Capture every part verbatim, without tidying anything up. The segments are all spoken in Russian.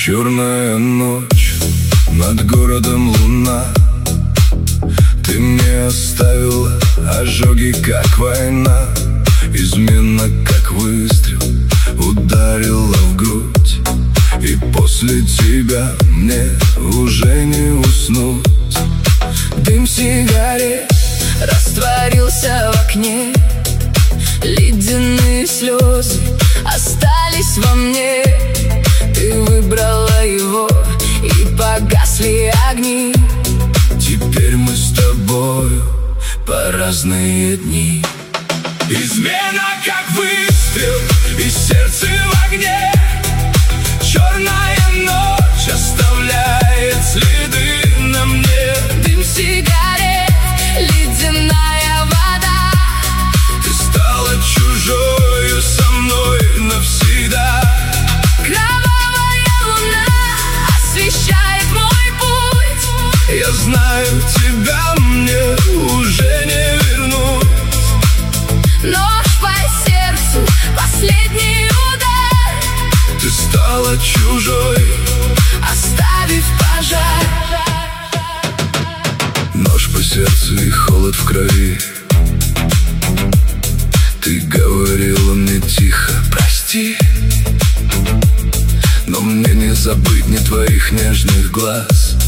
Черная ночь, над городом луна. Ты мне оставила ожоги, как война. Измена, как выстрел, ударила в грудь. И после тебя мне уже не уснуть. Дым сигарет растворился в окне. Ледяные слезы остались во мне. Ты выбрала его, и погасли огни. Теперь мы с тобою по разные дни. Измена, как выстрел, и сердце в огне. Черная ночь оставляет следы на мне. Дым сигарет, ледяная вода. Ты стала чужою со мной навсегда. Кровавая луна освещает мой путь. Я знаю, тебя мне уже не вернуть. Нож по сердцу, последний удар. Ты стала чужой, оставив пожар. Нож по сердцу и холод в крови. Ты говорила мне тихо: прости. Но мне не забыть ни твоих нежных глаз,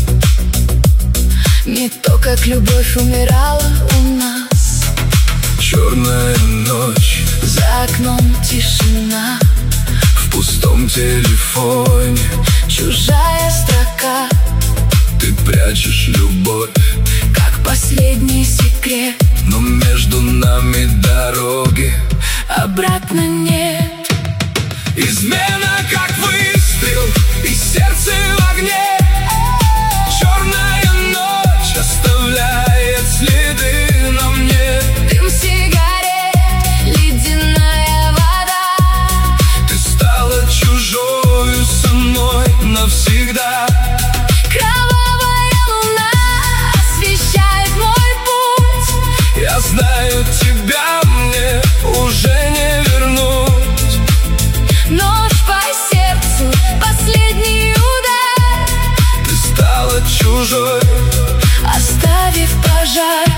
Не то, как любовь умирала у нас. Черная ночь, За окном тишина, в пустом телефоне чужая строка. ты прячешь любовь, Как последний секрет, но между нами дороги обратно нет. измена, как выстрел, и сердце в огне. Черная ночь оставляет следы на мне. Дым сигарет, ледяная вода. Ты стала чужою со мной навсегда. Кровавая луна освещает мой путь. Я знаю, тебя мне уже не вернуть. Нож по сердцу, последний удар. Ты стала чужой, Оставив пожар.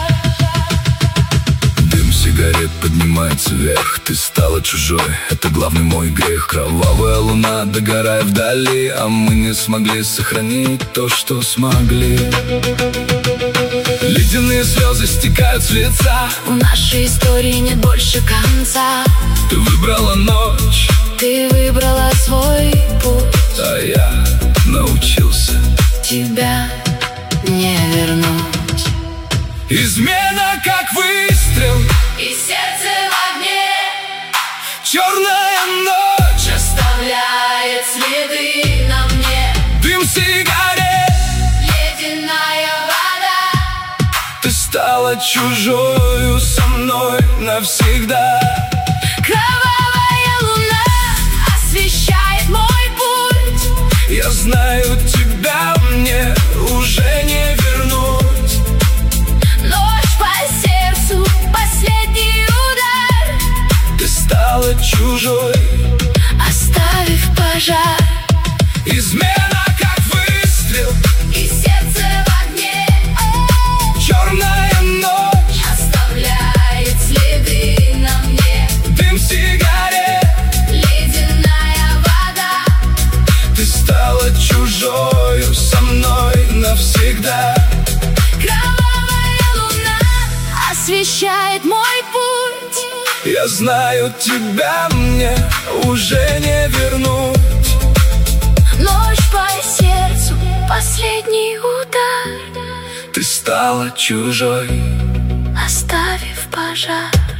Дым сигарет поднимается вверх. Ты стала чужой, это главный мой грех. Кровавая луна, догорая вдали, а мы не смогли сохранить то, что смогли. Ледяные слезы стекают с лица. У нашей истории нет больше конца. Ты выбрала ночь, Ты выбрала свой путь. а я научился. Тебя не вернуть. измена, как выстрел, И сердце в огне черная ночь, оставляет следы на мне. дым сигарет. Ледяная вода. Ты стала чужою со мной навсегда. Кровавая луна освещает мой путь. Я знаю, тебя мне уже не вернуть. Нож по сердцу, последний удар. Ты стала чужой, Оставив пожар. измена, как выстрел, И сердце в огне черная ночь, оставляет следы на мне. дым сигарет. Ледяная вода. Ты стала чужою со мной навсегда. Кровавая луна освещает мой путь. Я знаю, тебя мне уже не вернуть. Нож по сердцу, последний удар. Ты стала чужой, Оставив пожар.